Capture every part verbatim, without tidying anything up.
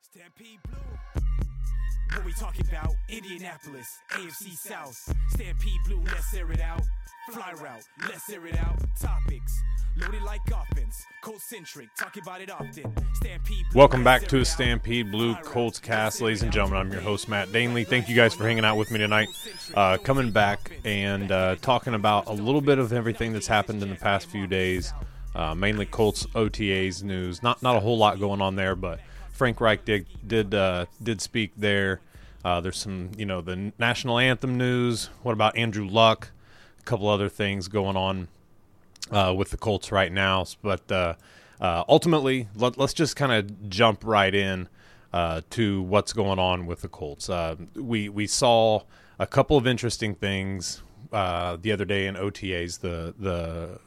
Stampede Blue. What we talking about? Indianapolis, A F C South. Stampede Blue, let's air it out. Fly route, let's air it out. Topics, loaded like offense. Colts-centric, talking about it often. Stampede Blue. Welcome back to Stampede Blue Colts Cast, ladies and gentlemen. I'm your host, Matt Danley. Thank you guys for hanging out with me tonight. Uh, coming back and uh, talking about a little bit of everything that's happened in the past few days. Uh, mainly Colts O T As news. Not not a whole lot going on there, but Frank Reich did did uh, did speak there. Uh, there's some, you know, the national anthem news. What about Andrew Luck? A couple other things going on uh, with the Colts right now. But uh, uh, ultimately, let, let's just kind of jump right in uh, to what's going on with the Colts. Uh, we we saw a couple of interesting things uh, the other day in O T As. The the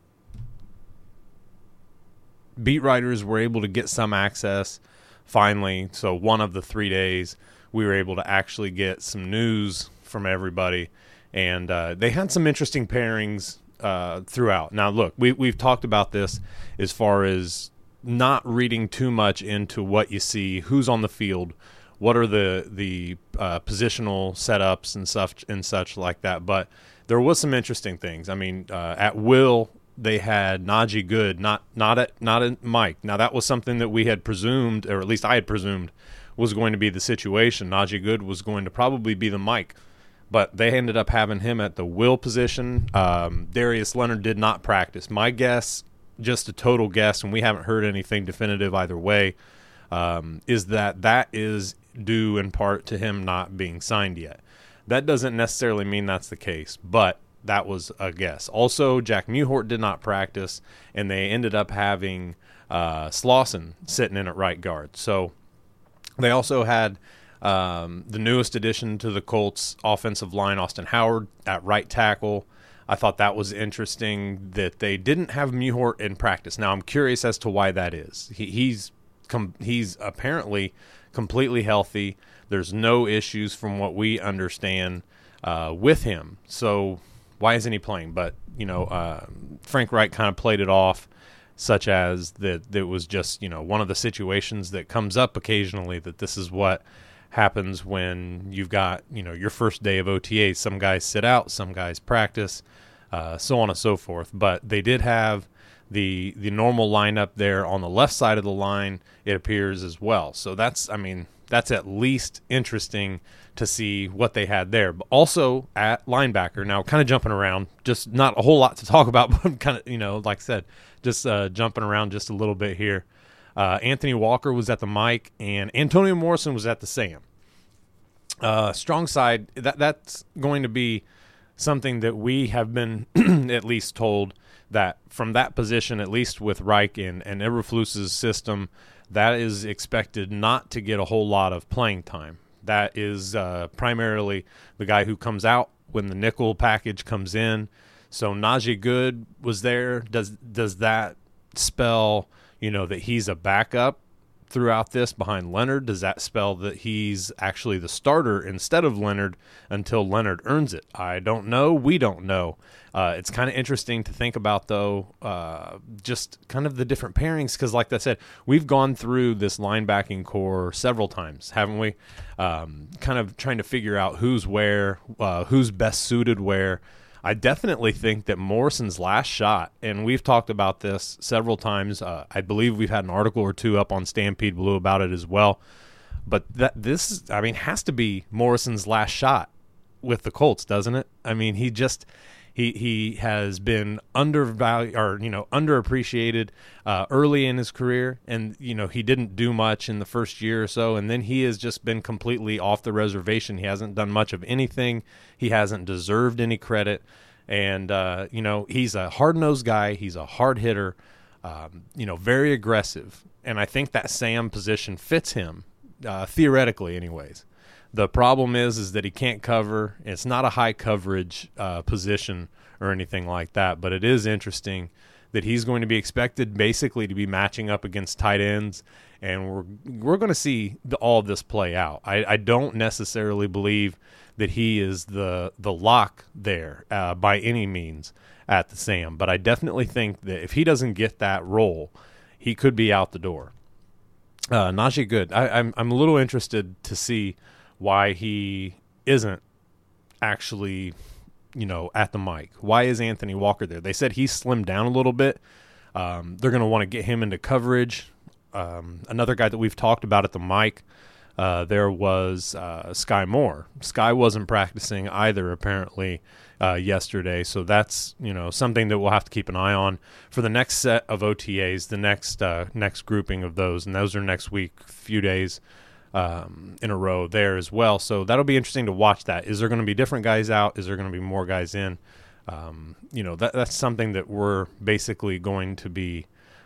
beat writers were able to get some access finally. So one of the three days we were able to actually get some news from everybody, and uh, they had some interesting pairings uh, throughout. Now, look, we, we've talked about this as far as not reading too much into what you see, who's on the field, what are the the uh, positional setups and such and such like that. But there was some interesting things. I mean, uh, at will, they had Najee Good, not not at not at Mike. Now that was something that we had presumed, or at least I had presumed, was going to be the situation. Najee Good was going to probably be the Mike, but they ended up having him at the will position. Um, Darius Leonard did not practice. My guess, just a total guess, and we haven't heard anything definitive either way, um, is that that is due in part to him not being signed yet. That doesn't necessarily mean that's the case, but that was a guess. Also, Jack Mewhort did not practice, and they ended up having uh, Slauson sitting in at right guard. So they also had um, the newest addition to the Colts offensive line, Austin Howard, at right tackle. I thought that was interesting that they didn't have Mewhort in practice. Now, I'm curious as to why that is. He, he's com- he's apparently completely healthy. There's no issues from what we understand uh, with him. So why isn't he playing? But, you know, uh, Frank Reich kind of played it off, such as that it was just, you know, one of the situations that comes up occasionally, that this is what happens when you've got, you know, your first day of O T A. Some guys sit out, some guys practice, uh, so on and so forth. But they did have the the normal lineup there on the left side of the line, it appears, as well. So that's, I mean, that's at least interesting to see what they had there. But also at linebacker, now kind of jumping around, just not a whole lot to talk about, but kind of, you know, like I said, just uh, jumping around just a little bit here. Uh, Anthony Walker was at the Mike, and Antonio Morrison was at the Sam. Uh, strong side, that that's going to be something that we have been at least told that from that position, at least with Reich and, and Eberflus's system, that is expected not to get a whole lot of playing time. That is uh, primarily the guy who comes out when the nickel package comes in. So Najee Good was there. Does does that spell, you know, that he's a backup throughout this behind Leonard? Does that spell that he's actually the starter instead of Leonard until Leonard earns it? I don't know. We don't know. Uh, it's kind of interesting to think about, though, uh, just kind of the different pairings, because like I said, we've gone through this linebacking core several times, haven't we? Um, kind of trying to figure out who's where, uh, who's best suited where. I definitely think that Morrison's last shot, and we've talked about this several times. Uh, I believe we've had an article or two up on Stampede Blue about it as well. But that this, I mean, has to be Morrison's last shot with the Colts, doesn't it? I mean, he just he he has been undervalued, or you know, underappreciated uh, early in his career, and you know, he didn't do much in the first year or so, and then he has just been completely off the reservation. He hasn't done much of anything. He hasn't deserved any credit. And, uh, you know, he's a hard-nosed guy. He's a hard hitter, um, you know, very aggressive. And I think that Sam position fits him, uh, theoretically anyways. The problem is is that he can't cover. It's not a high-coverage uh, position or anything like that, but it is interesting that he's going to be expected basically to be matching up against tight ends, and we're we're going to see the, all of this play out. I, I don't necessarily believe that he is the the lock there uh, by any means at the Sam, but I definitely think that if he doesn't get that role, he could be out the door. Uh, Najee good. I, I'm I'm a little interested to see why he isn't actually, you know, at the mic. Why is Anthony Walker there? They said he slimmed down a little bit. Um, they're going to want to get him into coverage. Um, another guy that we've talked about at the mic, uh, there was uh, Sky Moore. Sky wasn't practicing either, apparently, uh, yesterday. So that's, you know, something that we'll have to keep an eye on for the next set of O T As, the next uh, next grouping of those. And those are next week, few days um, in a row there as well. So that'll be interesting to watch that. Is there going to be different guys out? Is there going to be more guys in? Um, you know, that that's something that we're basically going to be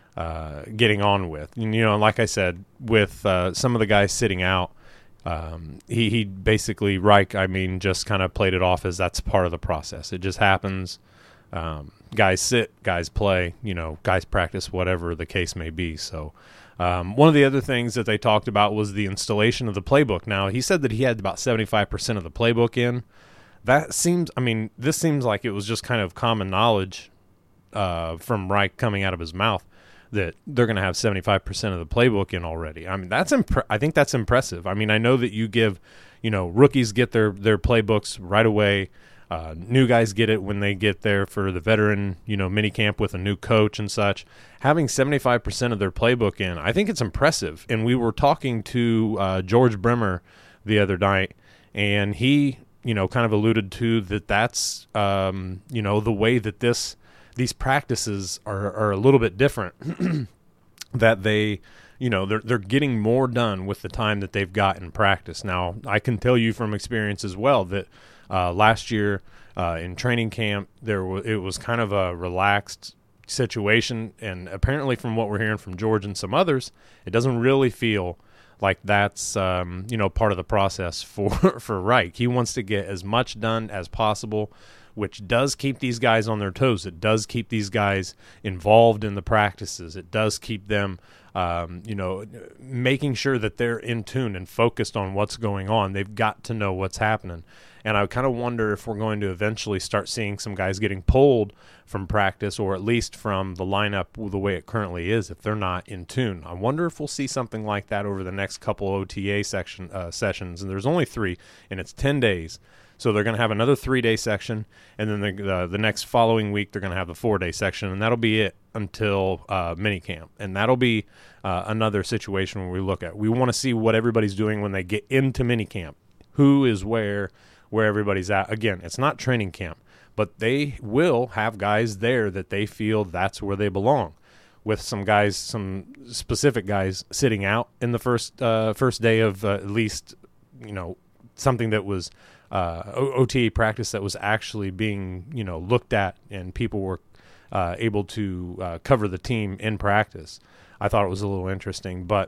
uh, getting on with. And, you know, like I said, with uh, some of the guys sitting out, um, he, he basically, Reich, I mean, just kind of played it off as that's part of the process. It just happens. Um, guys sit, guys play, you know, guys practice, whatever the case may be. So um, one of the other things that they talked about was the installation of the playbook. Now, he said that he had about seventy-five percent of the playbook in. That seems, I mean, this seems like it was just kind of common knowledge uh, from Reich coming out of his mouth that they're going to have seventy-five percent of the playbook in already. I mean, that's impre- I think that's impressive. I mean, I know that you give, you know, rookies get their, their playbooks right away. Uh, new guys get it when they get there for the veteran, you know, mini camp with a new coach and such. Having seventy-five percent of their playbook in, I think it's impressive. And we were talking to uh, George Bremer the other night, and he, you know, kind of alluded to that that's, um, you know, the way that this these practices are, are a little bit different, that they, you know, they're, they're getting more done with the time that they've got in practice. Now, I can tell you from experience as well that uh, last year uh, in training camp, there was, it was kind of a relaxed situation, and apparently from what we're hearing from George and some others, it doesn't really feel like that's, um, you know, part of the process for, for Reich. He wants to get as much done as possible, which does keep these guys on their toes. It does keep these guys involved in the practices. It does keep them, um, you know, making sure that they're in tune and focused on what's going on. They've got to know what's happening. And I kind of wonder if we're going to eventually start seeing some guys getting pulled from practice, or at least from the lineup the way it currently is, if they're not in tune. I wonder if we'll see something like that over the next couple O T A section uh, sessions. And there's only three, and it's ten days. So they're going to have another three-day section, and then the, uh, the next following week they're going to have the four-day section, and that'll be it until uh, minicamp. And that'll be uh, another situation where we look at. We want to see what everybody's doing when they get into minicamp. Who is where, where everybody's at. Again, it's not training camp, but they will have guys there that they feel that's where they belong, with some guys, some specific guys sitting out in the first uh, first day of uh, at least, you know, something that was uh, O T A practice that was actually being, you know, looked at, and people were uh, able to uh, cover the team in practice. I thought it was a little interesting, but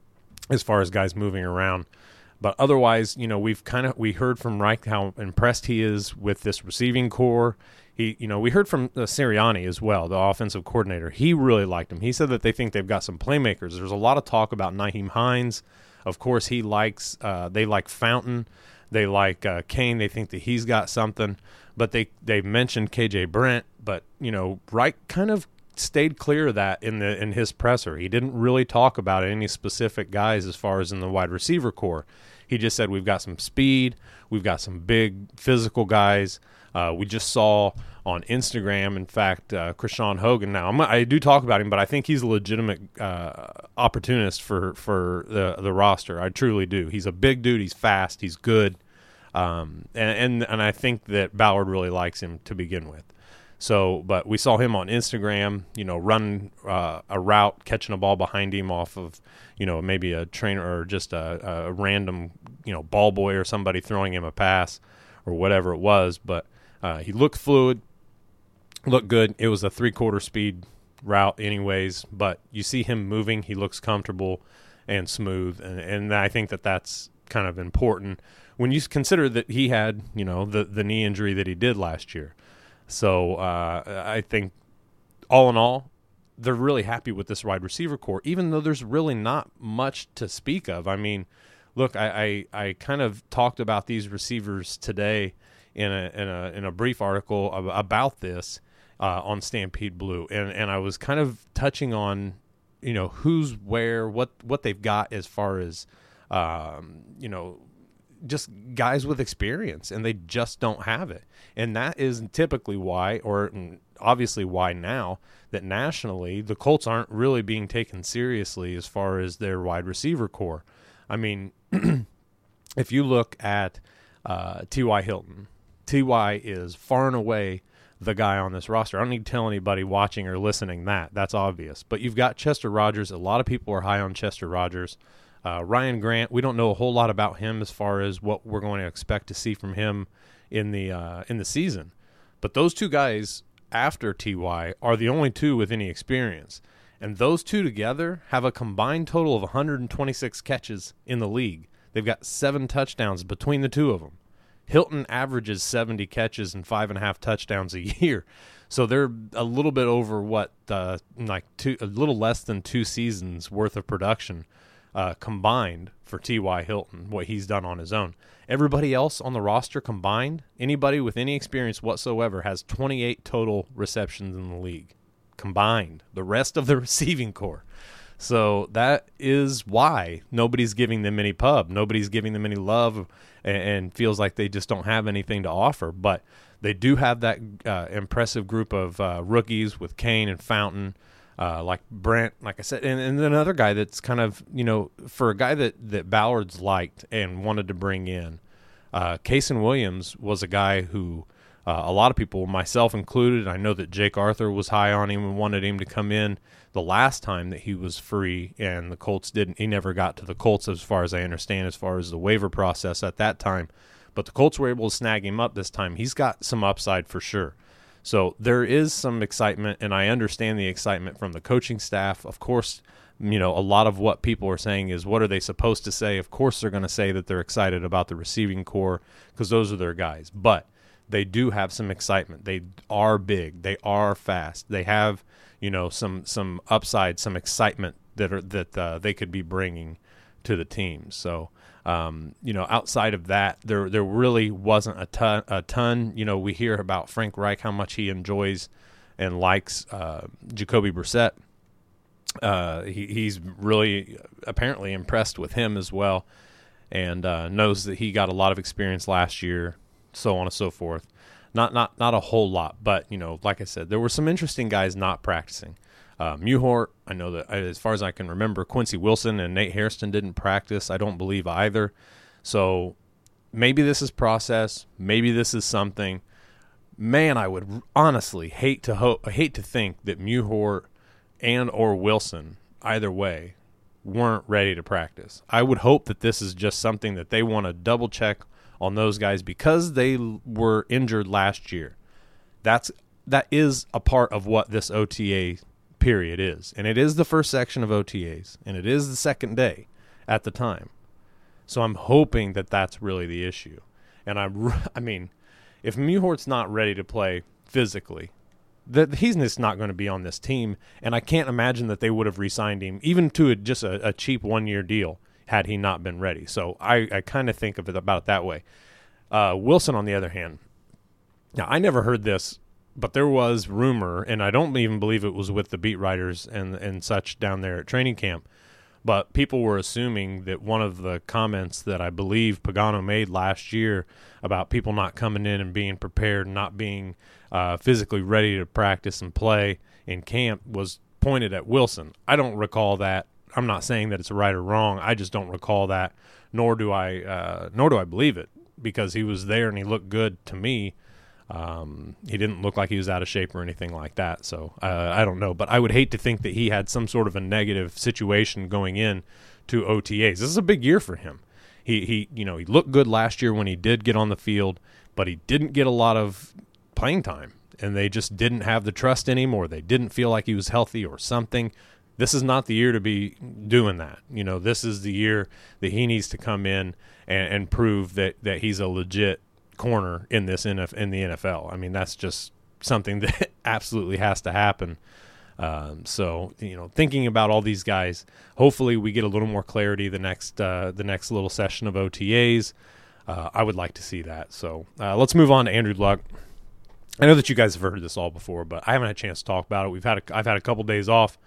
as far as guys moving around. But otherwise, you know, we've kind of we heard from Reich how impressed he is with this receiving core. He, you know, we heard from uh, Sirianni as well, the offensive coordinator. He really liked him. He said that they think they've got some playmakers. There's a lot of talk about Nyheim Hines. Of course, he likes. Uh, they like Fountain. They like uh, Kane. They think that he's got something. But they they mentioned K J Brent. But you know, Reich kind of stayed clear of that in the in his presser. He didn't really talk about any specific guys as far as in the wide receiver core. He just said we've got some speed, we've got some big physical guys. Uh, we just saw on Instagram, in fact, uh, Krishan Hogan. Now I'm, I do talk about him, but I think he's a legitimate uh, opportunist for for the the roster. I truly do. He's a big dude. He's fast. He's good, um, and, and and I think that Ballard really likes him to begin with. So, but we saw him on Instagram, you know, run uh, a route, catching a ball behind him off of, you know, maybe a trainer or just a, a random, you know, ball boy or somebody throwing him a pass or whatever it was. But uh, he looked fluid, looked good. It was a three-quarter speed route anyways, but you see him moving. He looks comfortable and smooth, and, and I think that that's kind of important when you consider that he had, you know, the, the knee injury that he did last year. So uh, I think all in all, they're really happy with this wide receiver core, even though there's really not much to speak of. I mean, look, I, I, I kind of talked about these receivers today in a in a in a brief article about this uh, on Stampede Blue, and and I was kind of touching on you know, who's where, what what they've got as far as, um, you know, just guys with experience, and they just don't have it. And that is typically why, or obviously why now, that nationally the Colts aren't really being taken seriously as far as their wide receiver core. I mean, if you look at uh, T Y. Hilton, T Y is far and away the guy on this roster. I don't need to tell anybody watching or listening that. That's obvious. But you've got Chester Rogers. A lot of people are high on Chester Rogers. Uh, Ryan Grant, we don't know a whole lot about him as far as what we're going to expect to see from him in the uh, in the season. But those two guys after T Y are the only two with any experience. And those two together have a combined total of one hundred twenty-six catches in the league. They've got seven touchdowns between the two of them. Hilton averages seventy catches and five and a half touchdowns a year. So they're a little bit over what, uh, like two, a little less than two seasons worth of production uh, combined for T Y. Hilton, what he's done on his own. Everybody else on the roster combined, anybody with any experience whatsoever, has twenty-eight total receptions in the league combined, the rest of the receiving core. So that is why nobody's giving them any pub. Nobody's giving them any love, and, and feels like they just don't have anything to offer. But they do have that uh, impressive group of uh, rookies with Kane and Fountain, uh, like Brent, like I said, and, and then another guy that's kind of, you know, for a guy that, that Ballard's liked and wanted to bring in, uh, Kason Williams was a guy who uh, a lot of people, myself included, I know that Jake Arthur was high on him and wanted him to come in the last time that he was free, and the Colts didn't. He never got to the Colts, as far as I understand, as far as the waiver process at that time. But the Colts were able to snag him up this time. He's got some upside for sure. So there is some excitement, and I understand the excitement from the coaching staff. Of course, you know, a lot of what people are saying is, what are they supposed to say? Of course they're going to say that they're excited about the receiving core because those are their guys. But they do have some excitement. They are big. They are fast. They have, you know, some some upside, some excitement that are that uh, they could be bringing to the team. So, um, you know, outside of that, there there really wasn't a ton. A ton. You know, we hear about Frank Reich, how much he enjoys and likes uh, Jacoby Brissett. Uh, he, he's really apparently impressed with him as well, and uh, knows that he got a lot of experience last year, so on and so forth. Not not not a whole lot, but, you know, like I said, there were some interesting guys not practicing. Uh, Muhort, I know that as far as I can remember, Quincy Wilson and Nate Hairston didn't practice. I don't believe either. So maybe this is process. Maybe this is something. Man, I would honestly hate to hope, hate to think that Muhort and or Wilson, either way, weren't ready to practice. I would hope that this is just something that they want to double check on those guys because they were injured last year. That's that is a part of what this O T A period is, and it is the first section of O T As, and it is the second day at the time. So I'm hoping that that's really the issue. And I, I mean, if Muhort's not ready to play physically, that he's just not going to be on this team, and I can't imagine that they would have re-signed him even to a, just a, a cheap one-year deal had he not been ready. So I, I kind of think of it about it that way. Uh, Wilson, on the other hand, now I never heard this, but there was rumor, and I don't even believe it was with the beat writers and and such down there at training camp, but people were assuming that one of the comments that I believe Pagano made last year about people not coming in and being prepared, not being uh, physically ready to practice and play in camp was pointed at Wilson. I don't recall that. I'm not saying that it's right or wrong. I just don't recall that, nor do I, uh, nor do I believe it, because he was there and he looked good to me. Um, he didn't look like he was out of shape or anything like that. So uh, I don't know, but I would hate to think that he had some sort of a negative situation going in to O T As. This is a big year for him. He, he, you know, he looked good last year when he did get on the field, but he didn't get a lot of playing time, and they just didn't have the trust in him, or they didn't feel like he was healthy or something. This is not the year to be doing that. You know, this is the year that he needs to come in and, and prove that, that he's a legit corner in this in the N F L. I mean, that's just something that absolutely has to happen. Um, so, you know, thinking about all these guys, hopefully we get a little more clarity the next uh, the next little session of O T As. Uh, I would like to see that. So uh, let's move on to Andrew Luck. I know that you guys have heard this all before, but I haven't had a chance to talk about it. We've had a, I've had a couple days off.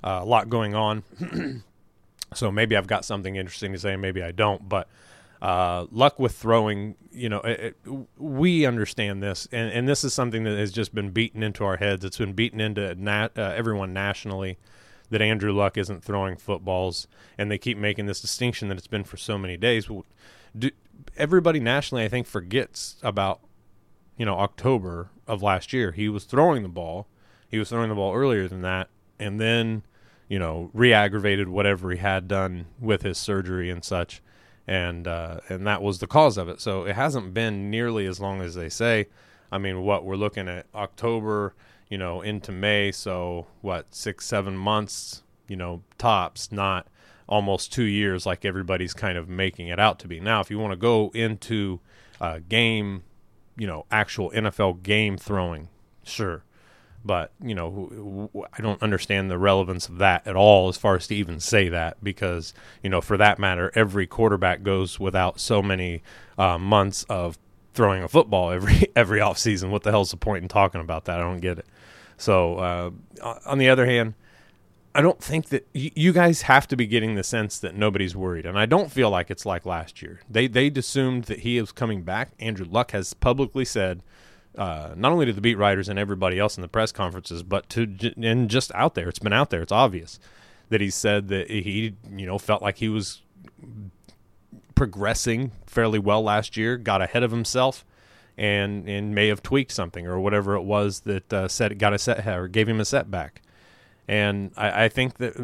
uh, a lot going on. So maybe I've got something interesting to say, maybe I don't. But uh, Luck with throwing, you know, it, it, we understand this, and, and this is something that has just been beaten into our heads. It's been beaten into nat- uh, everyone nationally that Andrew Luck isn't throwing footballs, and they keep making this distinction that it's been for so many days. Do, everybody nationally, I think, forgets about, you know, October of last year. He was throwing the ball. He was throwing the ball earlier than that, and then, you know, re-aggravated whatever he had done with his surgery and such, and uh, and that was the cause of it. So it hasn't been nearly as long as they say. I mean, what, we're looking at October, you know, into May, so what, six, seven months, you know, tops, not almost two years like everybody's kind of making it out to be. Now, if you want to go into uh, game, you know, actual N F L game throwing, sure. But, you know, I don't understand the relevance of that at all as far as to even say that because, you know, for that matter, every quarterback goes without so many uh, months of throwing a football every every offseason. What the hell's the point in talking about that? I don't get it. So, uh, on the other hand, I don't think that y- you guys have to be getting the sense that nobody's worried. And I don't feel like it's like last year. They they assumed that he was coming back. Andrew Luck has publicly said, uh, not only to the beat writers and everybody else in the press conferences, but to and just out there, it's been out there, it's obvious, that he said that he, you know, felt like he was progressing fairly well last year, got ahead of himself, and and may have tweaked something or whatever it was that uh, set got a set or gave him a setback. And I, I think that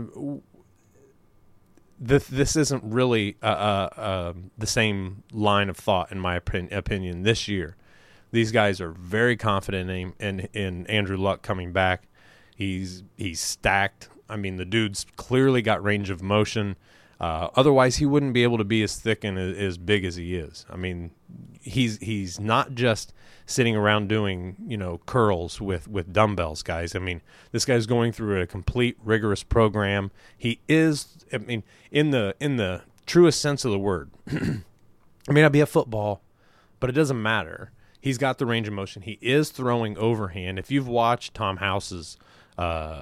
this this isn't really uh, uh, uh, the same line of thought in my opinion, opinion this year. These guys are very confident in, in in Andrew Luck coming back. He's he's stacked. I mean, the dude's clearly got range of motion. Uh, otherwise, he wouldn't be able to be as thick and as, as big as he is. I mean, he's he's not just sitting around doing, you know, curls with, with dumbbells, guys. I mean, this guy's going through a complete rigorous program. He is, I mean, in the in the truest sense of the word. It may not be a football, but it doesn't matter. He's got the range of motion. He is throwing overhand. If you've watched Tom House's, uh,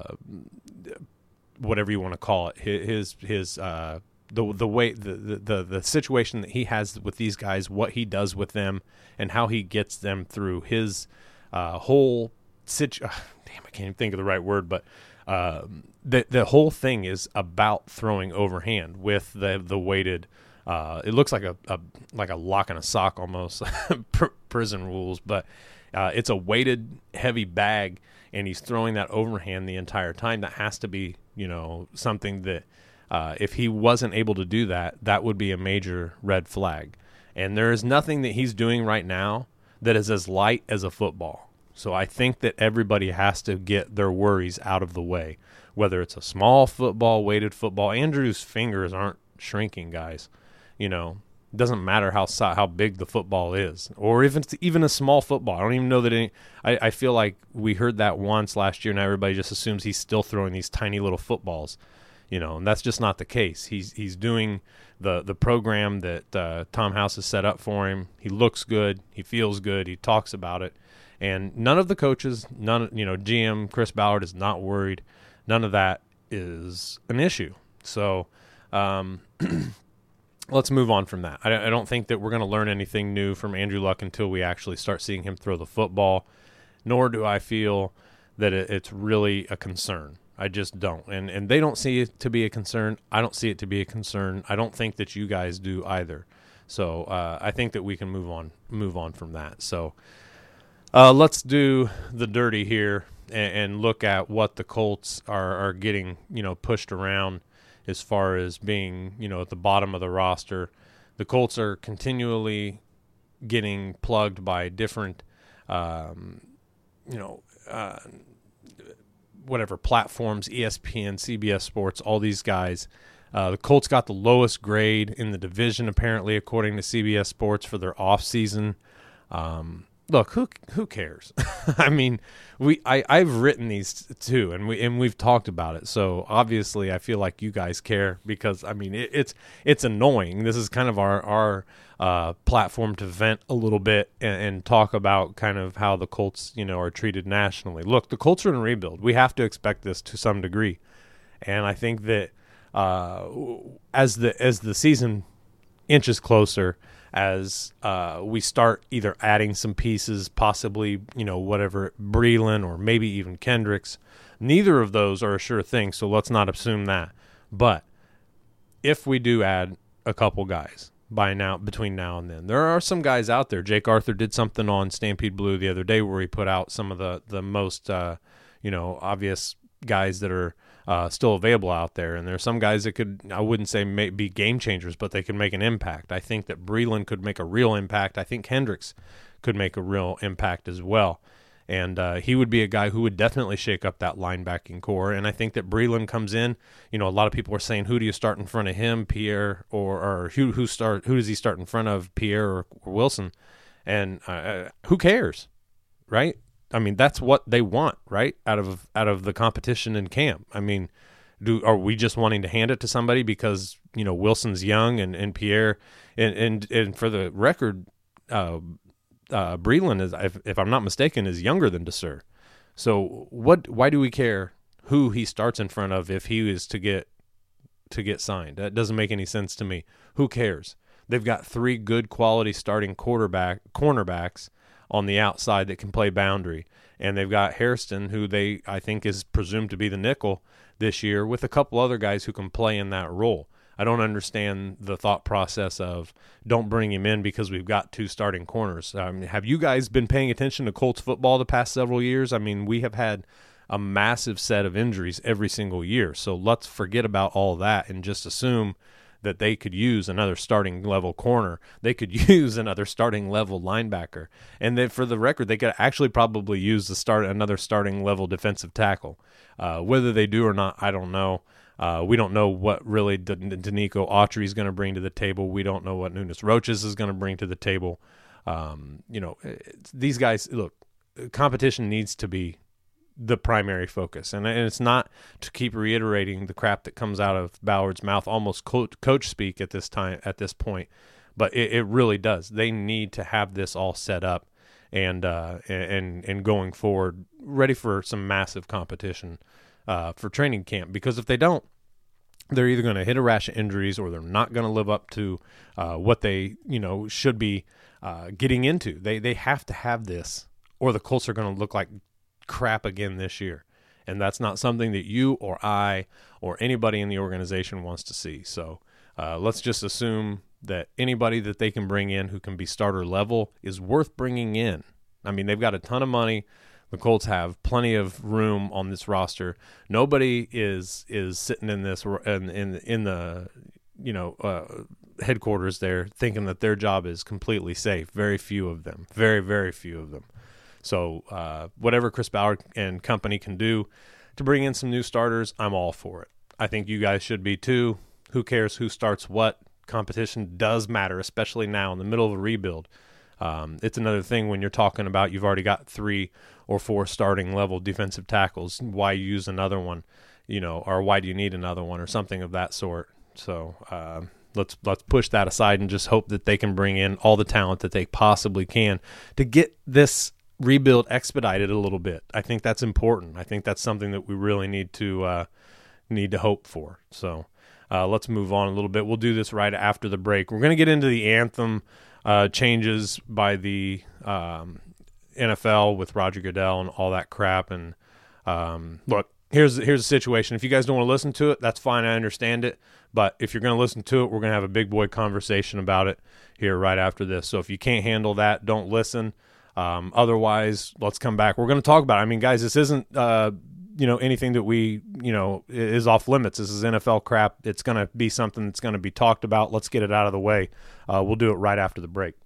whatever you want to call it, his his uh, the the way the, the the situation that he has with these guys, what he does with them, and how he gets them through his uh, whole situ. Uh, damn, I can't even think of the right word, but uh, the the whole thing is about throwing overhand with the the weighted. Uh, it looks like a, a like a lock and a sock almost, prison rules, but uh, it's a weighted heavy bag, and he's throwing that overhand the entire time. That has to be, you know, something that uh, if he wasn't able to do that, that would be a major red flag. And there is nothing that he's doing right now that is as light as a football. So I think that everybody has to get their worries out of the way, whether it's a small football, weighted football. Andrew's fingers aren't shrinking, guys. You know, it doesn't matter how how big the football is, or if it's even a small football. I don't even know that any. I, I feel like we heard that once last year, and everybody just assumes he's still throwing these tiny little footballs. You know, and that's just not the case. He's he's doing the the program that uh, Tom House has set up for him. He looks good. He feels good. He talks about it, and none of the coaches, none you know, G M Chris Ballard is not worried. None of that is an issue. So. Um, Let's move on from that. I don't think that we're going to learn anything new from Andrew Luck until we actually start seeing him throw the football, nor do I feel that it's really a concern. I just don't. And and they don't see it to be a concern. I don't see it to be a concern. I don't think that you guys do either. So uh, I think that we can move on move on from that. So uh, let's do the dirty here and, and look at what the Colts are, are getting, you know, pushed around as far as being, you know, at the bottom of the roster. The Colts are continually getting plugged by different, um, you know, uh, whatever platforms, E S P N, C B S Sports, all these guys. Uh, the Colts got the lowest grade in the division, apparently, according to C B S Sports, for their offseason. Um, look, who who cares? I mean, we I, I've written these too, and we and we've talked about it. So obviously, I feel like you guys care because I mean it, it's it's annoying. This is kind of our our uh, platform to vent a little bit and, and talk about kind of how the Colts, you know, are treated nationally. Look, the Colts are in rebuild. We have to expect this to some degree, And I think that uh, as the as the season inches closer, as uh, we start either adding some pieces, possibly, you know, whatever, Breland or maybe even Kendricks, neither of those are a sure thing, so let's not assume that. But if we do add a couple guys by now, between now and then, there are some guys out there. Jake Arthur did something on Stampede Blue the other day where he put out some of the, the most, uh, you know, obvious guys that are uh, still available out there. And there are some guys that could, I wouldn't say may be game changers, but they could make an impact. I think that Breland could make a real impact. I think Kendricks could make a real impact as well. And uh, he would be a guy who would definitely shake up that linebacking core. And I think that Breland comes in. You know, a lot of people are saying, who do you start in front of him, Pierre, or or who who start who does he start in front of, Pierre or, or Wilson? And uh, who cares, right? I mean, that's what they want, right? Out of out of the competition in camp. I mean, do are we just wanting to hand it to somebody because, you know, Wilson's young and, and Pierre and, and and for the record, uh, uh, Breland is, if, if I'm not mistaken, is younger than Desir. So what? Why do we care who he starts in front of if he is to get to get signed? That doesn't make any sense to me. Who cares? They've got three good quality starting quarterback cornerbacks on the outside that can play boundary. And they've got Hairston, who they, I think, is presumed to be the nickel this year, with a couple other guys who can play in that role. I don't understand the thought process of don't bring him in because we've got two starting corners. Um, have you guys been paying attention to Colts football the past several years? I mean, we have had a massive set of injuries every single year. So let's forget about all that and just assume that they could use another starting level corner. They could use another starting level linebacker. And then for the record, they could actually probably use the start another starting level defensive tackle. Uh, whether they do or not, I don't know. Uh, we don't know what really D- D- Danico Autry is going to bring to the table. We don't know what Nunes Roches is going to bring to the table. Um, you know, these guys, look, competition needs to be the primary focus. And, and it's not to keep reiterating the crap that comes out of Ballard's mouth, almost coach, coach speak at this time, at this point, but it, it really does. They need to have this all set up and, uh, and, and going forward, ready for some massive competition, uh, for training camp, because if they don't, they're either going to hit a rash of injuries or they're not going to live up to, uh, what they, you know, should be, uh, getting into. They, they have to have this, or the Colts are going to look like crap again this year, and that's not something that you or I or anybody in the organization wants to see. So uh, let's just assume that anybody that they can bring in who can be starter level is worth bringing in. I mean, they've got a ton of money. The Colts have plenty of room on this roster. Nobody is is sitting in this in in, in the you know uh, headquarters there thinking that their job is completely safe. Very few of them. Very very few of them. So uh, whatever Chris Ballard and company can do to bring in some new starters, I'm all for it. I think you guys should be too. Who cares who starts what? Competition does matter, especially now in the middle of a rebuild. Um, it's another thing when you're talking about you've already got three or four starting level defensive tackles. Why use another one, you know, or why do you need another one or something of that sort? So uh, let's let's push that aside and just hope that they can bring in all the talent that they possibly can to get this rebuild expedited a little bit. I think that's important. I think that's something that we really need to uh, need to hope for. So uh, let's move on a little bit. We'll do this right after the break. We're going to get into the anthem uh, changes by the um, N F L with Roger Goodell and all that crap. And um, look, here's here's the situation. If you guys don't want to listen to it, that's fine. I understand it. But if you're going to listen to it, we're going to have a big boy conversation about it here right after this. So if you can't handle that, don't listen. Um, otherwise, let's come back. We're going to talk about it. I mean, guys, this isn't, uh, you know, anything that we, you know, is off limits. This is N F L crap. It's going to be something that's going to be talked about. Let's get it out of the way. Uh, we'll do it right after the break.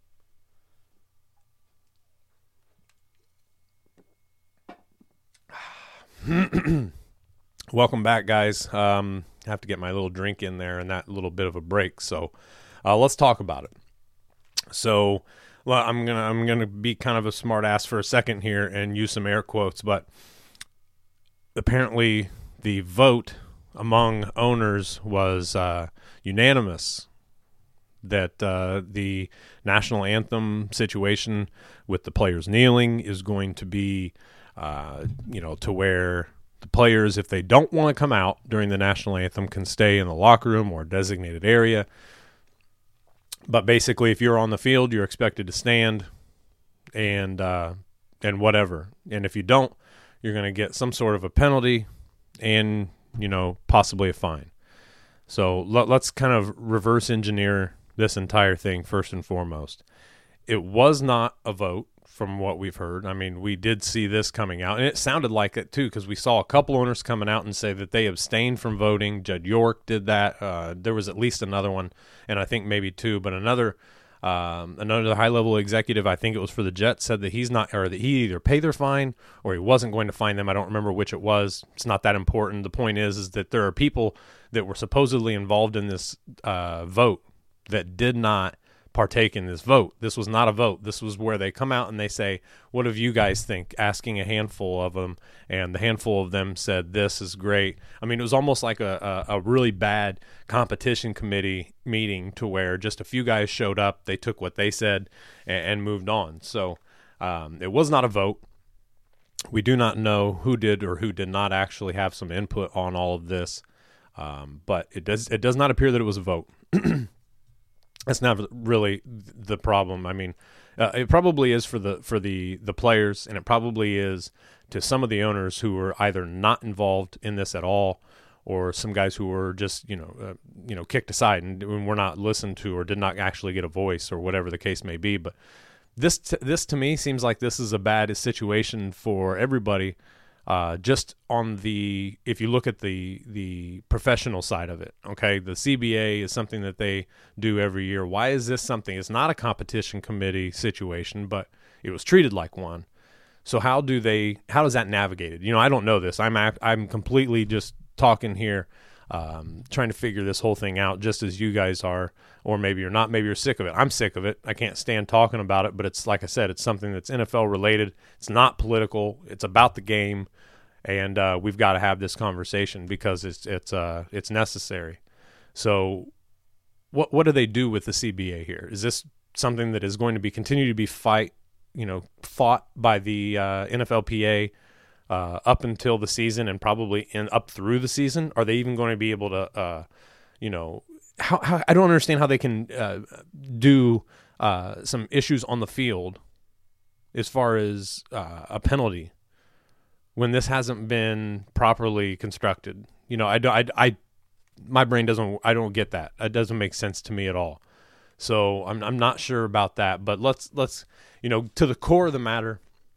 Welcome back, guys. Um, I have to get my little drink in there and that little bit of a break. So uh, let's talk about it. So well, I'm gonna I'm gonna be kind of a smart ass for a second here and use some air quotes, but apparently the vote among owners was uh, unanimous that uh, the national anthem situation with the players kneeling is going to be, uh, you know, to where the players, if they don't want to come out during the national anthem, can stay in the locker room or designated area. But basically, if you're on the field, you're expected to stand and uh, and whatever. And if you don't, you're going to get some sort of a penalty and, you know, possibly a fine. So let, let's kind of reverse engineer this entire thing first and foremost. It was not a vote from what we've heard. I mean, we did see this coming out, and it sounded like it too, because we saw a couple owners coming out and say that they abstained from voting. Judd York did that. Uh, there was at least another one, and I think maybe two, but another um, another high-level executive, I think it was for the Jets, said that he's not, or that he either paid their fine or he wasn't going to fine them. I don't remember which it was. It's not that important. The point is, is that there are people that were supposedly involved in this uh, vote that did not partake in this vote. This was not a vote. This was where they come out and they say, what do you guys think? Asking a handful of them, and the handful of them said, this is great. I mean, it was almost like a, a, a really bad competition committee meeting to where just a few guys showed up, they took what they said, and, and moved on. So um, it was not a vote. We do not know who did or who did not actually have some input on all of this, um, but it does it does not appear that it was a vote. That's not really the problem. I mean, uh, it probably is for the for the, the players, and it probably is to some of the owners who were either not involved in this at all, or some guys who were just you know uh, you know kicked aside and were not listened to, or did not actually get a voice, or whatever the case may be. But this t- this to me seems like this is a bad situation for everybody. Uh, just on the, if you look at the the professional side of it, okay, the C B A is something that they do every year. Why is this something? It's not a competition committee situation, but it was treated like one. So how do they? How is that navigated? You know, I don't know this. I'm act, I'm completely just talking here, um, trying to figure this whole thing out, just as you guys are, or maybe you're not. Maybe you're sick of it. I'm sick of it. I can't stand talking about it. But it's like I said, it's something that's N F L related. It's not political. It's about the game. And uh, we've got to have this conversation because it's it's uh it's necessary. So, what what do they do with the C B A here? Is this something that is going to be continue to be fight, you know, fought by the uh, N F L P A uh, up until the season and probably in up through the season? Are they even going to be able to, uh, you know, how, how I don't understand how they can uh, do uh, some issues on the field as far as uh, a penalty when this hasn't been properly constructed. You know, I, I, I, my brain doesn't, I don't get that. It doesn't make sense to me at all. So I'm, I'm not sure about that, but let's, let's, you know, to the core of the matter,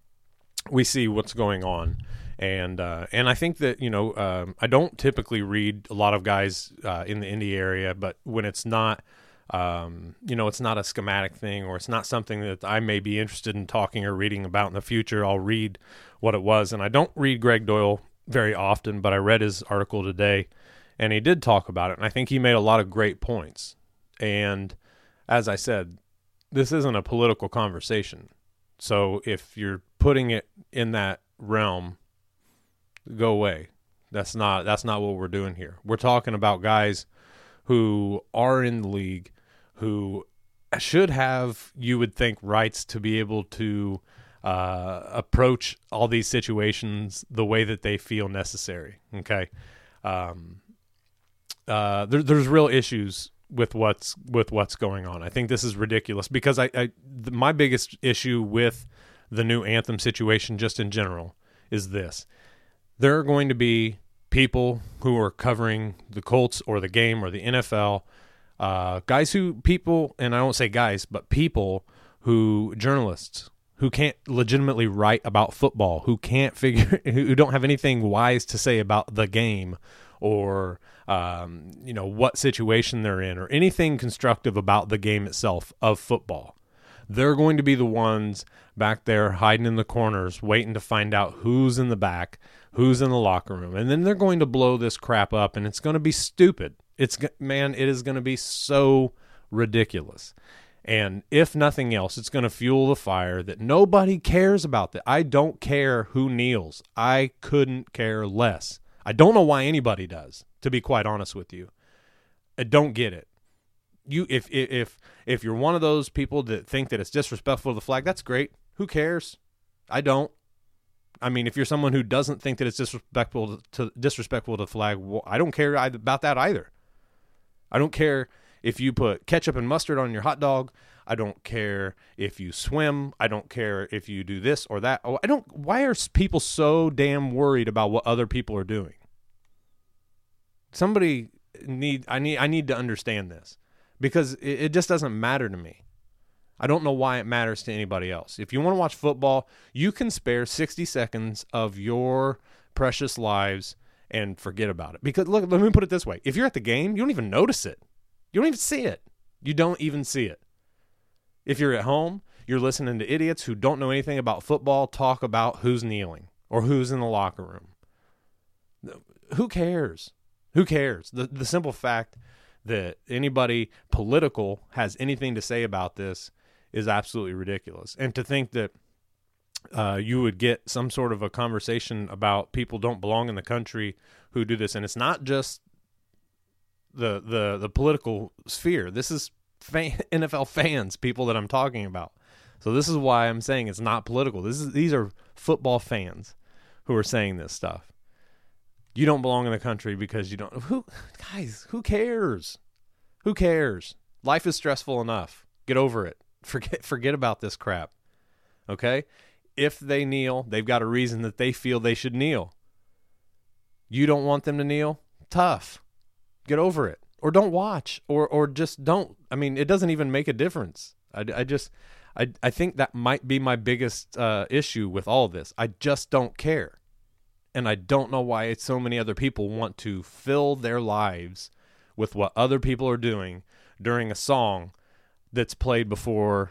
we see what's going on. And, uh, and I think that, you know, um, I don't typically read a lot of guys uh, in the Indy area, but when it's not, um, you know, it's not a schematic thing, or it's not something that I may be interested in talking or reading about in the future, I'll read what it was. And I don't read Greg Doyle very often, but I read his article today, and he did talk about it. And I think he made a lot of great points. And as I said, this isn't a political conversation. So if you're putting it in that realm, go away. That's not, that's not what we're doing here. We're talking about guys who are in the league, who should have, you would think, rights to be able to uh, approach all these situations the way that they feel necessary. Okay, um, uh, there, there's real issues with what's with what's going on. I think this is ridiculous because I, I the, my biggest issue with the new anthem situation, just in general, is this: there are going to be people who are covering the Colts or the game or the N F L, uh, guys who people, and I don't say guys, but people who, journalists who can't legitimately write about football, who can't figure, who don't have anything wise to say about the game or, um, you know, what situation they're in or anything constructive about the game itself of football. They're going to be the ones back there hiding in the corners, waiting to find out who's in the back, who's in the locker room. And then they're going to blow this crap up, and it's going to be stupid. It's, man, it is going to be so ridiculous. And if nothing else, it's going to fuel the fire that nobody cares about. That I don't care who kneels. I couldn't care less. I don't know why anybody does, to be quite honest with you. I don't get it. You, if if if you're one of those people that think that it's disrespectful to the flag, that's great. Who cares? I don't. I mean, if you're someone who doesn't think that it's disrespectful to disrespectful to the flag, well, I don't care about that either. I don't care if you put ketchup and mustard on your hot dog. I don't care if you swim. I don't care if you do this or that. Oh, I don't. Why are people so damn worried about what other people are doing? Somebody need. I need. I need to understand this, because it, it just doesn't matter to me. I don't know why it matters to anybody else. If you want to watch football, you can spare sixty seconds of your precious lives and forget about it. Because look, let me put it this way. If you're at the game, you don't even notice it. You don't even see it. You don't even see it. If you're at home, you're listening to idiots who don't know anything about football talk about who's kneeling or who's in the locker room. Who cares? Who cares? The the simple fact that anybody political has anything to say about this is absolutely ridiculous. And to think that uh, you would get some sort of a conversation about people don't belong in the country who do this, and it's not just the the the political sphere. This is fan, N F L fans, people that I'm talking about. So this is why I'm saying it's not political. This is these are football fans who are saying this stuff. You don't belong in the country because you don't. Who guys? Who cares? Who cares? Life is stressful enough. Get over it. Forget forget about this crap. Okay? If they kneel, they've got a reason that they feel they should kneel. You don't want them to kneel? Tough. Get over it. Or don't watch. Or or just don't. I mean, it doesn't even make a difference. I, I just, I, I think that might be my biggest uh, issue with all this. I just don't care. And I don't know why so many other people want to fill their lives with what other people are doing during a song that's played before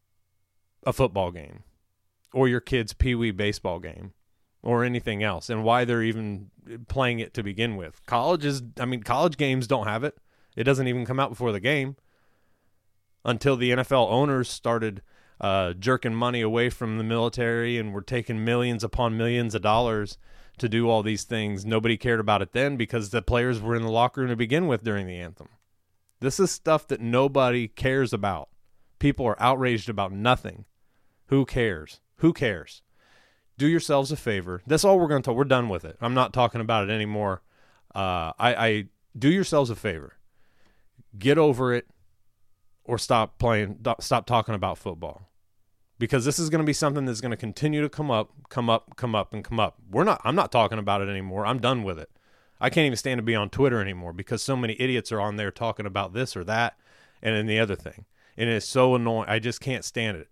a football game or your kid's pee-wee baseball game or anything else, and why they're even playing it to begin with. College is, I mean, college games don't have it. It doesn't even come out before the game until the N F L owners started uh, jerking money away from the military and were taking millions upon millions of dollars to do all these things. Nobody cared about it then because the players were in the locker room to begin with during the anthem. This is stuff that nobody cares about. People are outraged about nothing. Who cares? Who cares? Do yourselves a favor. That's all we're going to talk. We're done with it. I'm not talking about it anymore. Uh, I, I do yourselves a favor. Get over it or stop playing, stop talking about football. Because this is going to be something that's going to continue to come up, come up, come up, and come up. We're not. I'm not talking about it anymore. I'm done with it. I can't even stand to be on Twitter anymore because so many idiots are on there talking about this or that and then the other thing. And it's so annoying. I just can't stand it.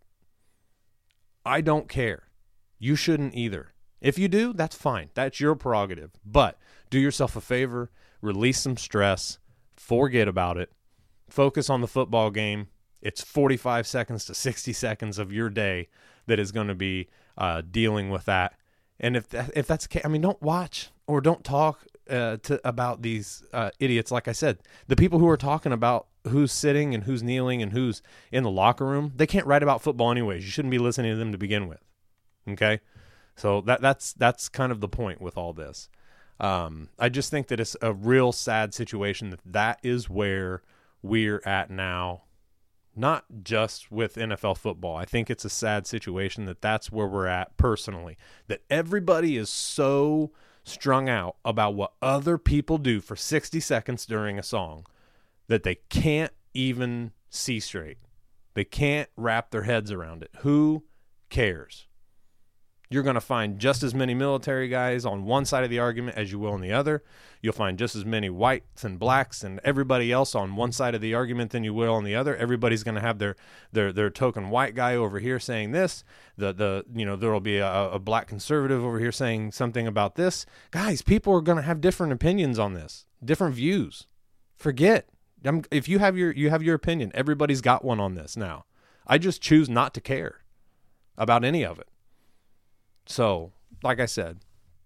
I don't care. You shouldn't either. If you do, that's fine. That's your prerogative. But do yourself a favor. Release some stress. Forget about it. Focus on the football game. It's forty-five seconds to sixty seconds of your day that is going to be uh, dealing with that. And if that, if that's the case, I mean, don't watch or don't talk uh, to about these uh, idiots. Like I said, the people who are talking about who's sitting and who's kneeling and who's in the locker room, they can't write about football anyways. You shouldn't be listening to them to begin with. Okay, so that that's that's kind of the point with all this. Um, I just think that it's a real sad situation that that is where we're at now. Not just with N F L football. I think it's a sad situation that that's where we're at personally. That everybody is so strung out about what other people do for sixty seconds during a song that they can't even see straight. They can't wrap their heads around it. Who cares? You're going to find just as many military guys on one side of the argument as you will on the other. You'll find just as many whites and blacks and everybody else on one side of the argument than you will on the other. Everybody's going to have their, their their token white guy over here saying this. The the you know there will be a, a black conservative over here saying something about this. Guys, people are going to have different opinions on this, different views. Forget I'm, if you have your you have your opinion. Everybody's got one on this now. I just choose not to care about any of it. So, like I said,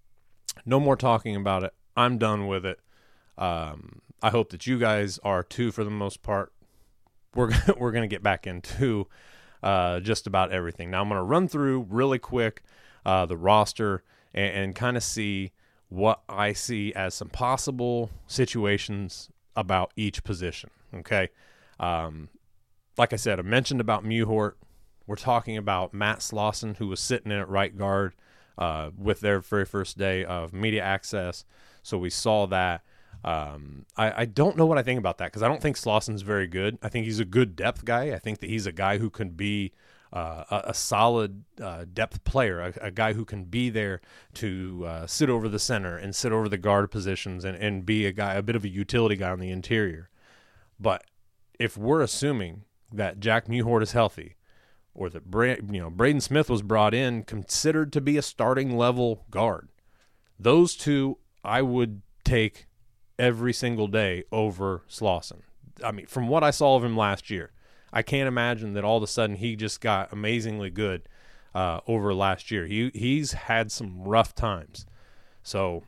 no more talking about it. I'm done with it. Um, I hope that you guys are too, for the most part. We're we're going to get back into uh, just about everything. Now, I'm going to run through really quick uh, the roster and, and kind of see what I see as some possible situations about each position. Okay, um, like I said, I mentioned about Mewhort. We're talking about Matt Slauson, who was sitting in at right guard uh, with their very first day of media access. So we saw that. Um, I, I don't know what I think about that because I don't think Slosson's very good. I think he's a good depth guy. I think that he's a guy who can be uh, a, a solid uh, depth player, a, a guy who can be there to uh, sit over the center and sit over the guard positions and, and be a guy, a bit of a utility guy on the interior. But if we're assuming that Jack Mewhort is healthy, or that Bra- you know Braden Smith was brought in considered to be a starting level guard, those two I would take every single day over Slosson. I mean, from what I saw of him last year, I can't imagine that all of a sudden he just got amazingly good uh, over last year. He he's had some rough times, so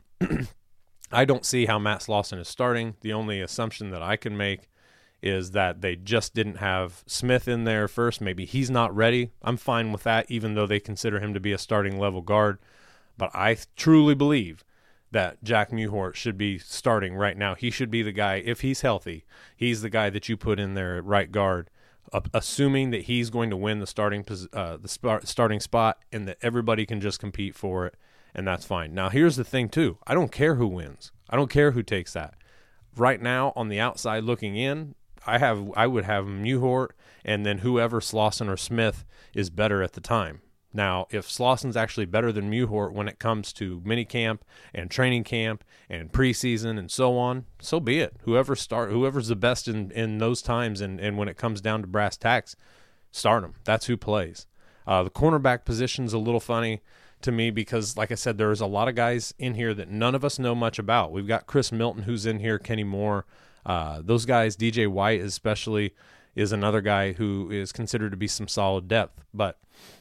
I don't see how Matt Slosson is starting. The only assumption that I can make is that they just didn't have Smith in there first. Maybe he's not ready. I'm fine with that, even though they consider him to be a starting level guard. But I truly believe that Jack Mewhort should be starting right now. He should be the guy, if he's healthy, he's the guy that you put in there at right guard, uh, assuming that he's going to win the starting uh, the sp- starting spot and that everybody can just compete for it, and that's fine. Now, here's the thing, too. I don't care who wins. I don't care who takes that. Right now, on the outside looking in, I have I would have Mewhort and then whoever Slosson or Smith is better at the time. Now, if Slosson's actually better than Mewhort when it comes to minicamp and training camp and preseason and so on, so be it. Whoever start, whoever's the best in, in those times and, and when it comes down to brass tacks, start them. That's who plays. Uh, the cornerback position's a little funny to me because, like I said, there's a lot of guys in here that none of us know much about. We've got Chris Milton who's in here, Kenny Moore. Uh, those guys, D J White especially, is another guy who is considered to be some solid depth. But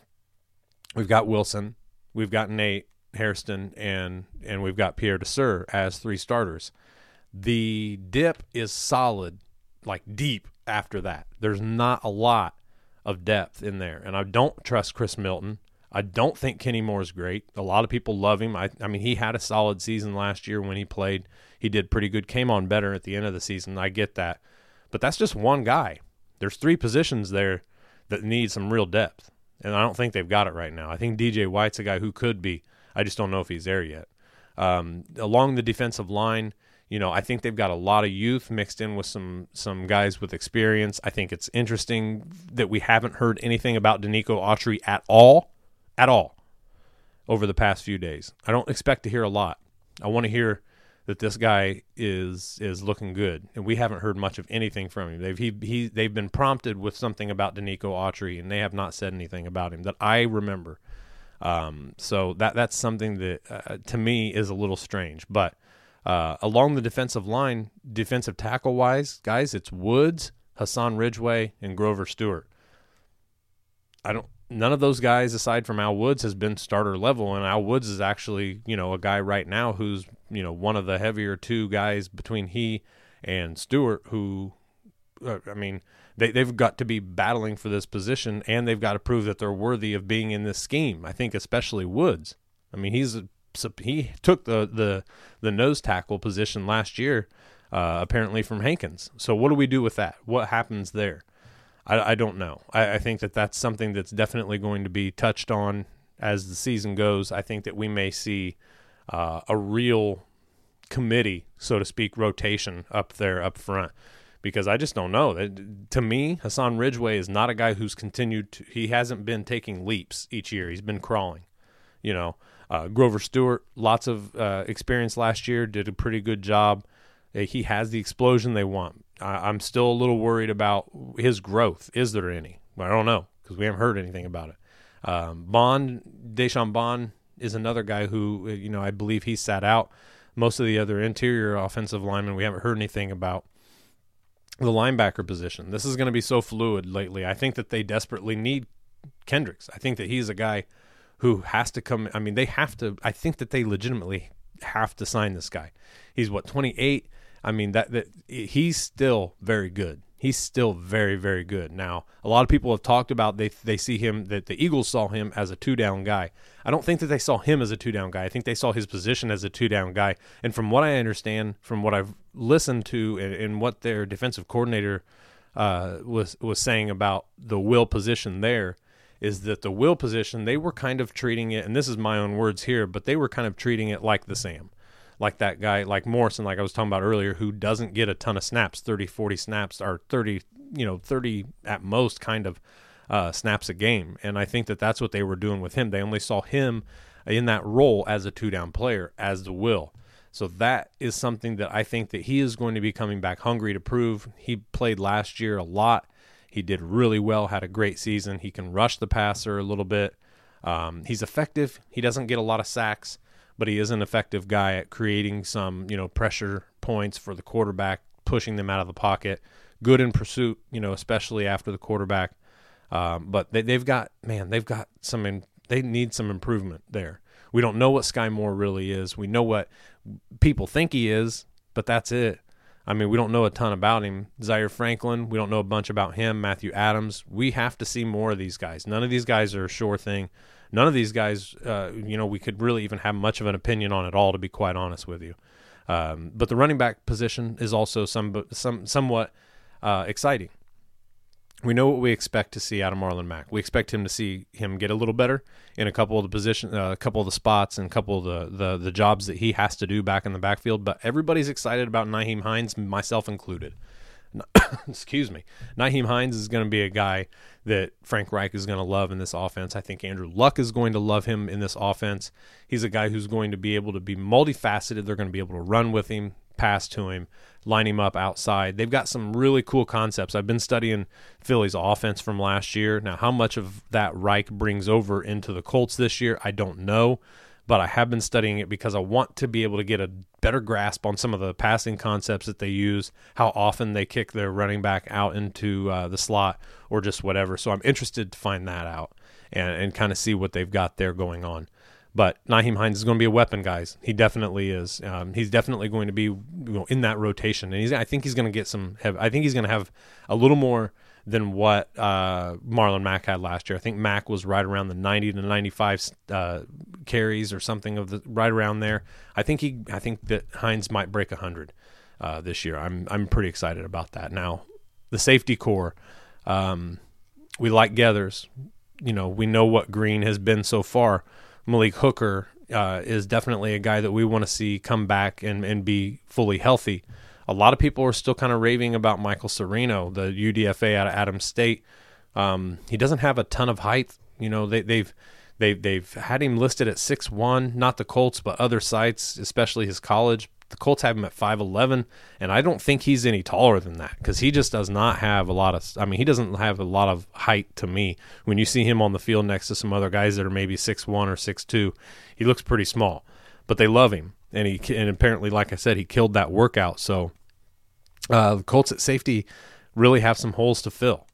we've got Wilson, we've got Nate Hairston, and and we've got Pierre Desir as three starters. The dip is solid, like deep after that. There's not a lot of depth in there. And I don't trust Chris Milton. I don't think Kenny Moore's great. A lot of people love him. I, I mean, he had a solid season last year when he played. He did pretty good, came on better at the end of the season. I get that. But that's just one guy. There's three positions there that need some real depth. And I don't think they've got it right now. I think D J White's a guy who could be. I just don't know if he's there yet. Um, along the defensive line, you know, I think they've got a lot of youth mixed in with some some guys with experience. I think it's interesting that we haven't heard anything about Danico Autry at all, at all, over the past few days. I don't expect to hear a lot. I want to hear that this guy is is looking good, and we haven't heard much of anything from him. They've he, he they've been prompted with something about Danico Autry, and they have not said anything about him that I remember. Um, so that that's something that uh, to me is a little strange. But uh, along the defensive line, defensive tackle wise, guys, it's Woods, Hassan Ridgeway, and Grover Stewart. I don't. None of those guys, aside from Al Woods, has been starter level, and Al Woods is actually, you know, a guy right now who's, you know, one of the heavier two guys between he and Stewart. Who, uh, I mean, they they've got to be battling for this position, and they've got to prove that they're worthy of being in this scheme. I think especially Woods. I mean, he's a, he took the the the nose tackle position last year, uh, apparently from Hankins. So what do we do with that? What happens there? I, I don't know. I, I think that that's something that's definitely going to be touched on as the season goes. I think that we may see uh, a real committee, so to speak, rotation up there up front, because I just don't know. To me, Hassan Ridgeway is not a guy who's continued to – he hasn't been taking leaps each year. He's been crawling. You know, uh, Grover Stewart, lots of uh, experience last year, did a pretty good job. He has the explosion they want. I'm still a little worried about his growth. Is there any? I don't know because we haven't heard anything about it. Um, Bond, Deshaun Bond is another guy who, you know, I believe he sat out. Most of the other interior offensive linemen we haven't heard anything about. The linebacker position. This is going to be so fluid lately. I think that they desperately need Kendricks. I think that he's a guy who has to come. I mean, they have to. I think that they legitimately have to sign this guy. He's, what, twenty-eight? I mean, that, that he's still very good. He's still very, very good. Now, a lot of people have talked about they they see him, that the Eagles saw him as a two-down guy. I don't think that they saw him as a two-down guy. I think they saw his position as a two-down guy. And from what I understand, from what I've listened to and, and what their defensive coordinator uh, was was saying about the will position there, is that the Will position, they were kind of treating it, and this is my own words here, but they were kind of treating it like the Sam. Like that guy, like Morrison, like I was talking about earlier, who doesn't get a ton of snaps, thirty, forty snaps, or thirty, you know, thirty at most kind of uh, snaps a game. And I think that that's what they were doing with him. They only saw him in that role as a two-down player, as the Will. So that is something that I think that he is going to be coming back hungry to prove. He played last year a lot. He did really well, had a great season. He can rush the passer a little bit. Um, he's effective. He doesn't get a lot of sacks, but he is an effective guy at creating some, you know, pressure points for the quarterback, pushing them out of the pocket. Good in pursuit, you know, especially after the quarterback. Um, but they, they've got, man, they've got some, in, they need some improvement there. We don't know what Sky Moore really is. We know what people think he is, but that's it. I mean, we don't know a ton about him. Zaire Franklin, we don't know a bunch about him. Matthew Adams, we have to see more of these guys. None of these guys are a sure thing. None of these guys, uh, you know, we could really even have much of an opinion on at all, to be quite honest with you. Um, but the running back position is also some, some somewhat uh, exciting. We know what we expect to see out of Marlon Mack. We expect him to see him get a little better in a couple of the position, uh, a couple of the spots, and a couple of the, the the jobs that he has to do back in the backfield. But everybody's excited about Nyheim Hines, myself included. Excuse me. Nyheim Hines is going to be a guy that Frank Reich is going to love in this offense. I think Andrew Luck is going to love him in this offense. He's a guy who's going to be able to be multifaceted. They're going to be able to run with him, pass to him, line him up outside. They've got some really cool concepts. I've been studying Philly's offense from last year. Now, how much of that Reich brings over into the Colts this year, I don't know, but I have been studying it because I want to be able to get a better grasp on some of the passing concepts that they use, how often they kick their running back out into uh, the slot or just whatever. So I'm interested to find that out and, and kind of see what they've got there going on. But Nyheim Hines is going to be a weapon, guys. He definitely is. Um, he's definitely going to be, you know, in that rotation, and he's. I think he's going to get some. Have, I think he's going to have a little more than what uh, Marlon Mack had last year. I think Mack was right around the ninety to ninety-five uh, carries or something of the right around there. I think he. I think that Hines might break one hundred uh, this year. I'm. I'm pretty excited about that. Now, the safety core. Um, we like Geathers. You know, we know what Green has been so far. Malik Hooker uh, is definitely a guy that we want to see come back and, and be fully healthy. A lot of people are still kind of raving about Michael Sereno, the U D F A out of Adams State. Um, he doesn't have a ton of height. You know, they, they've they, they've had him listed at six one, not the Colts, but other sites, especially his college. The Colts have him at five eleven, and I don't think he's any taller than that because he just does not have a lot of – I mean, he doesn't have a lot of height to me. When you see him on the field next to some other guys that are maybe six one or six two, he looks pretty small. But they love him, and he and apparently, like I said, he killed that workout. So uh, the Colts at safety really have some holes to fill.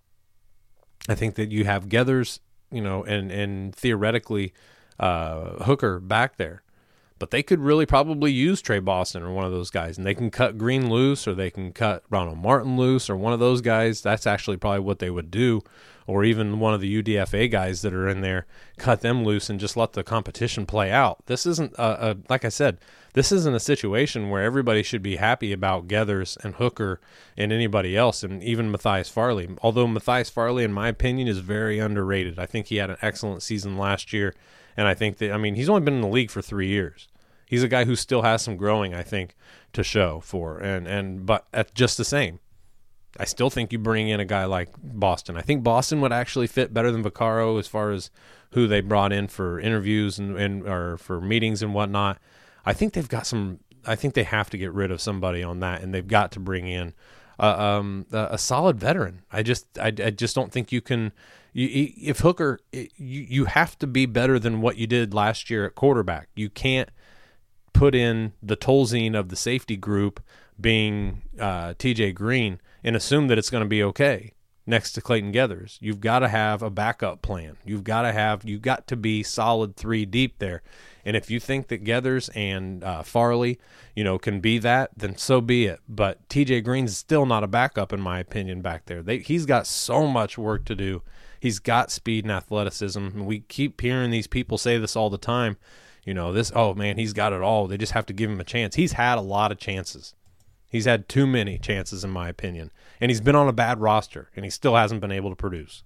I think that you have Geathers, you know, and, and theoretically uh, Hooker back there. But they could really probably use Trey Boston or one of those guys, and they can cut Green loose or they can cut Ronald Martin loose or one of those guys. That's actually probably what they would do, or even one of the U D F A guys that are in there, cut them loose and just let the competition play out. This isn't, a, a, like I said, this isn't a situation where everybody should be happy about Geathers and Hooker and anybody else, and even Matthias Farley. Although Matthias Farley, in my opinion, is very underrated. I think he had an excellent season last year. And I think that, I mean, he's only been in the league for three years. He's a guy who still has some growing, I think, to show for. And, and but at just the same, I still think you bring in a guy like Boston. I think Boston would actually fit better than Vaccaro as far as who they brought in for interviews and, and or for meetings and whatnot. I think they've got some, I think they have to get rid of somebody on that, and they've got to bring in uh, um, a, a solid veteran. I just, I, I just don't think you can. You, if Hooker, you, you have to be better than what you did last year at quarterback. You can't put in the Tolzien of the safety group being uh, T J Green and assume that it's going to be okay next to Clayton Geathers. You've got to have a backup plan. You've got to have, you've got to be solid three deep there. And if you think that Geathers and uh, Farley, you know, can be that, then so be it. But T J Green's still not a backup, in my opinion, back there. They, he's got so much work to do. He's got speed and athleticism. And we keep hearing these people say this all the time. You know, this, oh, man, he's got it all. They just have to give him a chance. He's had a lot of chances. He's had too many chances, in my opinion. And he's been on a bad roster, and he still hasn't been able to produce.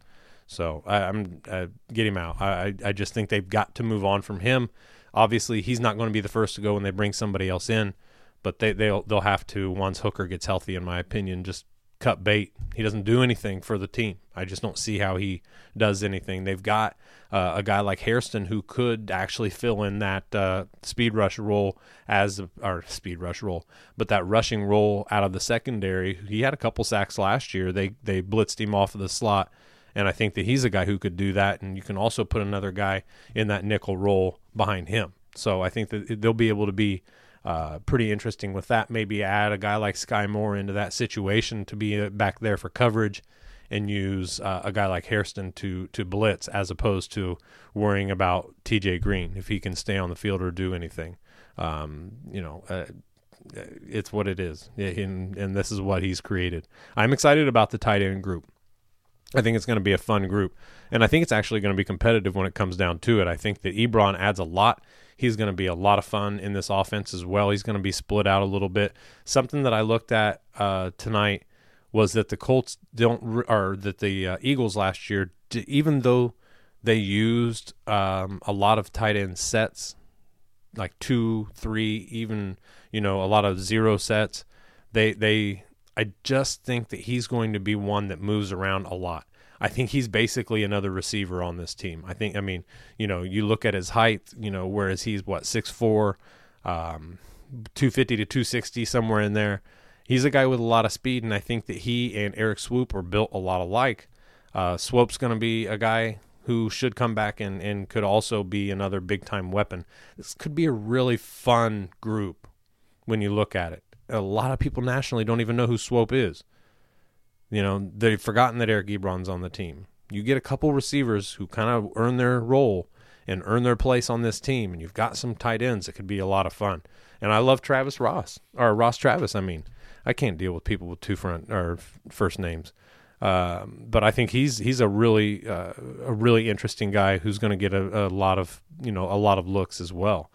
So I, I'm uh, get him out. I I just think they've got to move on from him. Obviously, he's not going to be the first to go when they bring somebody else in, but they they'll they'll have to once Hooker gets healthy. In my opinion, just cut bait. He doesn't do anything for the team. I just don't see how he does anything. They've got uh, a guy like Hairston who could actually fill in that uh, speed rush role as a, or speed rush role, but that rushing role out of the secondary. He had a couple sacks last year. They they blitzed him off of the slot, and I think that he's a guy who could do that. And you can also put another guy in that nickel role behind him. So I think that they'll be able to be Uh, pretty interesting with that. Maybe add a guy like Sky Moore into that situation to be back there for coverage, and use uh, a guy like Hairston to to blitz as opposed to worrying about T J Green if he can stay on the field or do anything. Um, you know, uh, it's what it is, and, and this is what he's created. I'm excited about the tight end group. I think it's going to be a fun group, and I think it's actually going to be competitive when it comes down to it. I think that Ebron adds a lot. He's going to be a lot of fun in this offense as well. He's going to be split out a little bit. Something that I looked at uh, tonight was that the Colts don't, or that the uh, Eagles last year, even though they used um, a lot of tight end sets, like two, three, even you know a lot of zero sets, they they. I just think that he's going to be one that moves around a lot. I think he's basically another receiver on this team. I think, I mean, you know, you look at his height, you know, whereas he's, what, six foot four, um, two fifty to two sixty, somewhere in there. He's a guy with a lot of speed, and I think that he and Eric Swoop are built a lot alike. Uh, Swoop's going to be a guy who should come back and, and could also be another big-time weapon. This could be a really fun group when you look at it. A lot of people nationally don't even know who Swope is. You know, they've forgotten that Eric Ebron's on the team. You get a couple receivers who kind of earn their role and earn their place on this team, and you've got some tight ends that could be a lot of fun. And I love Travis Ross, or Ross Travis, I mean. I can't deal with people with two front or first names. Um, but I think he's he's a really uh, a really interesting guy who's going to get a, a lot of, you know, a lot of looks as well.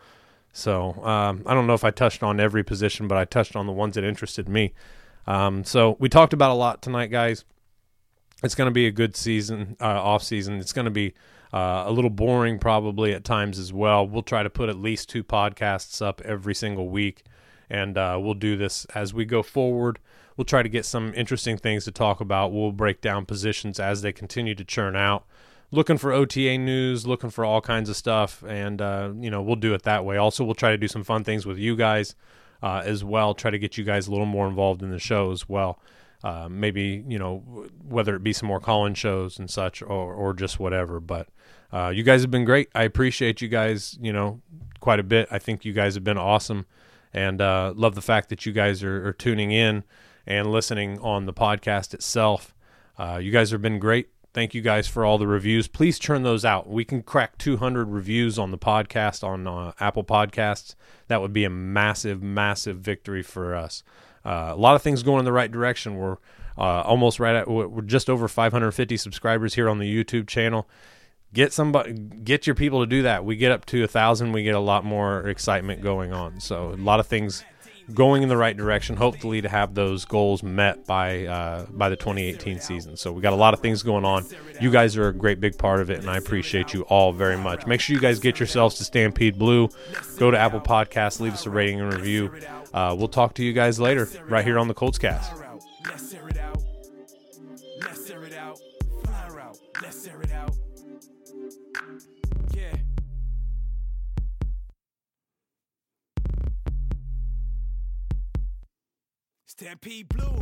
So um, I don't know if I touched on every position, but I touched on the ones that interested me. Um, so we talked about a lot tonight, guys. It's going to be a good season, uh, off season. It's going to be uh, a little boring probably at times as well. We'll try to put at least two podcasts up every single week, and uh, we'll do this as we go forward. We'll try to get some interesting things to talk about. We'll break down positions as they continue to churn out. Looking for O T A news, looking for all kinds of stuff, and uh, you know, we'll do it that way. Also, we'll try to do some fun things with you guys uh, as well. Try to get you guys a little more involved in the show as well. Uh, maybe, you know, whether it be some more call-in shows and such, or or just whatever. But uh, you guys have been great. I appreciate you guys, you know, quite a bit. I think you guys have been awesome, and uh, love the fact that you guys are, are tuning in and listening on the podcast itself. Uh, you guys have been great. Thank you guys for all the reviews. Please churn those out. We can crack two hundred reviews on the podcast on uh, Apple Podcasts. That would be a massive, massive victory for us. Uh, a lot of things going in the right direction. We're uh, almost right at, we're just over five hundred fifty subscribers here on the YouTube channel. Get somebody, get your people to do that. We get up to a thousand, we get a lot more excitement going on. So a lot of things going in the right direction, hopefully to have those goals met by uh, by the twenty eighteen season. So we got a lot of things going on. You guys are a great big part of it, and I appreciate you all very much. Make sure you guys get yourselves to Stampede Blue. Go to Apple Podcasts, leave us a rating and review. Uh, we'll talk to you guys later right here on the Colts Cast. Let's air it out. Let's air it out. Fire out. Let's air it out. Yeah. Stampede Blue.